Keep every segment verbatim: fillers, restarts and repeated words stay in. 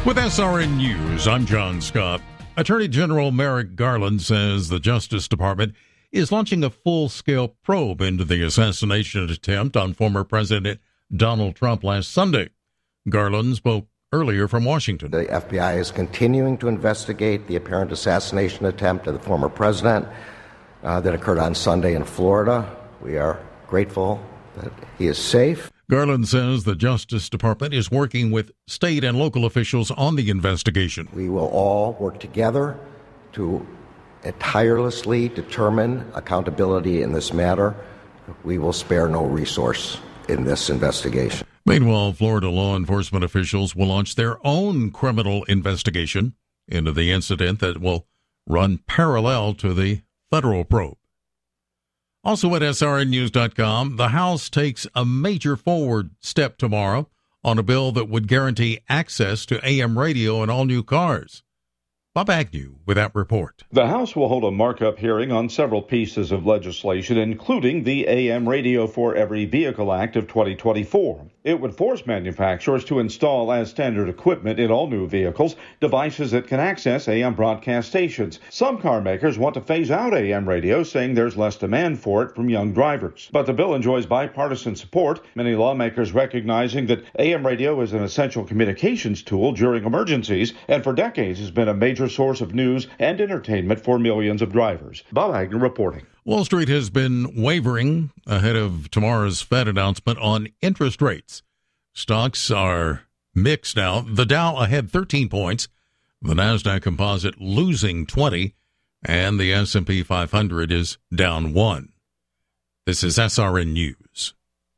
With S R N News, I'm John Scott. Attorney General Merrick Garland says the Justice Department is launching a full-scale probe into the assassination attempt on former President Donald Trump last Sunday. Garland spoke earlier from Washington. The F B I is continuing to investigate the apparent assassination attempt of the former president uh, that occurred on Sunday in Florida. We are grateful that he is safe. Garland says the Justice Department is working with state and local officials on the investigation. We will all work together to tirelessly determine accountability in this matter. We will spare no resource in this investigation. Meanwhile, Florida law enforcement officials will launch their own criminal investigation into the incident that will run parallel to the federal probe. Also at S R N news dot com, the House takes a major forward step tomorrow on a bill that would guarantee access to A M radio in all new cars. Bob Agnew with that report. The House will hold a markup hearing on several pieces of legislation, including the A M Radio for Every Vehicle Act of twenty twenty-four. It would force manufacturers to install as standard equipment in all new vehicles devices that can access A M broadcast stations. Some car makers want to phase out A M radio, saying there's less demand for it from young drivers. But the bill enjoys bipartisan support, many lawmakers recognizing that A M radio is an essential communications tool during emergencies and for decades has been a major source of news and entertainment for millions of drivers. Bob Agnew reporting. Wall Street has been wavering ahead of tomorrow's Fed announcement on interest rates. Stocks are mixed now. The Dow ahead thirteen points, the NASDAQ Composite losing twenty, and the S and P five hundred is down one. This is S R N News.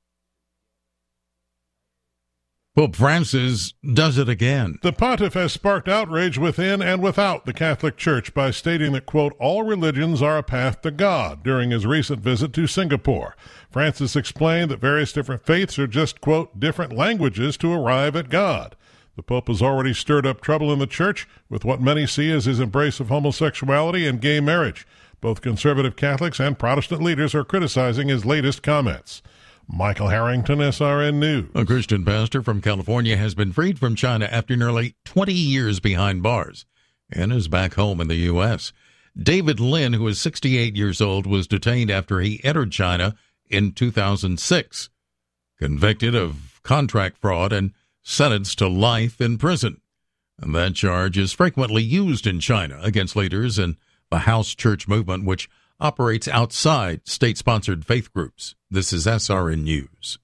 Pope Francis does it again. The pontiff has sparked outrage within and without the Catholic Church by stating that, quote, all religions are a path to God during his recent visit to Singapore. Francis explained that various different faiths are just, quote, different languages to arrive at God. The Pope has already stirred up trouble in the Church with what many see as his embrace of homosexuality and gay marriage. Both conservative Catholics and Protestant leaders are criticizing his latest comments. Michael Harrington, S R N News. A Christian pastor from California has been freed from China after nearly twenty years behind bars and is back home in the U S. David Lin, who is sixty-eight years old, was detained after he entered China in two thousand six, convicted of contract fraud and sentenced to life in prison. And that charge is frequently used in China against leaders in the House Church movement, which operates outside state-sponsored faith groups. This is S R N News.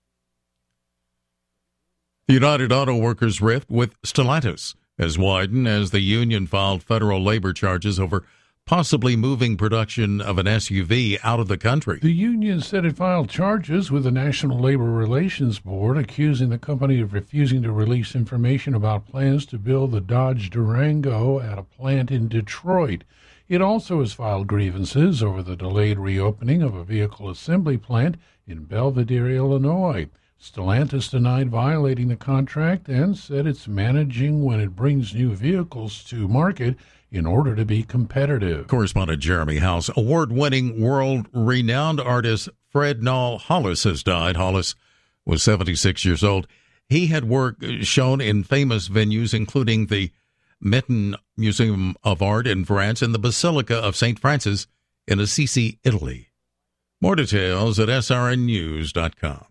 The United Auto Workers rift with Stellantis has widened as the union filed federal labor charges over possibly moving production of an S U V out of the country. The union said it filed charges with the National Labor Relations Board, accusing the company of refusing to release information about plans to build the Dodge Durango at a plant in Detroit. It also has filed grievances over the delayed reopening of a vehicle assembly plant in Belvidere, Illinois. Stellantis denied violating the contract and said it's managing when it brings new vehicles to market in order to be competitive. Correspondent Jeremy House. Award-winning, world-renowned artist Fred Nall Hollis has died. Hollis was seventy-six years old. He had work shown in famous venues, including the Metten Museum of Art in France and the Basilica of Saint Francis in Assisi, Italy. More details at S R N news dot com.